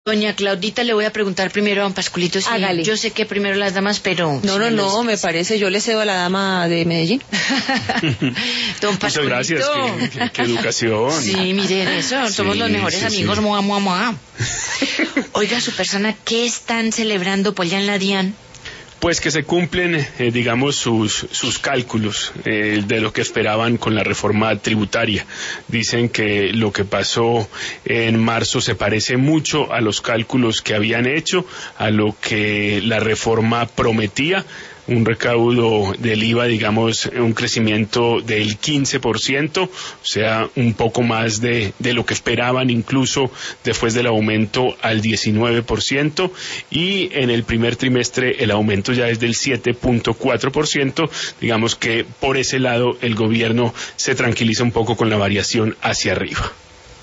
Doña Claudita, le voy a preguntar primero a don Pascualito. Sí, hágale. Yo sé que primero las damas, pero... No, me parece, yo le cedo a la dama de Medellín. Don Muchas Pascualito. gracias, qué educación. Sí, miren eso, somos Sí, los mejores sí, amigos, sí. moa, moa, moa. Oiga, su persona, ¿qué están celebrando por allá en la DIAN? Pues que se cumplen, digamos, sus cálculos de lo que esperaban con la reforma tributaria. Dicen que lo que pasó en marzo se parece mucho a los cálculos que habían hecho, a lo que la reforma prometía. Un recaudo del IVA, digamos, un crecimiento del 15%, o sea, un poco más de lo que esperaban, incluso después del aumento al 19%, y en el primer trimestre el aumento ya es del 7.4%, digamos que por ese lado el gobierno se tranquiliza un poco con la variación hacia arriba.